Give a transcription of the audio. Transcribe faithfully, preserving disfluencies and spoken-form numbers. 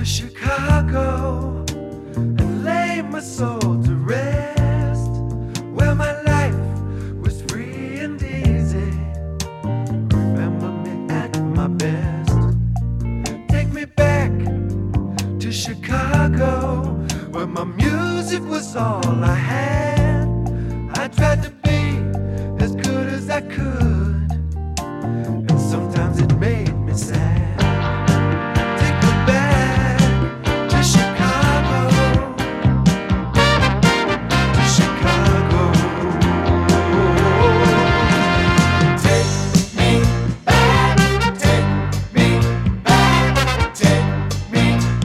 to Chicago and lay my soul to rest, where my life was free and easy. Remember me at my best. Take me back to Chicago, where my music was all I had. I tried to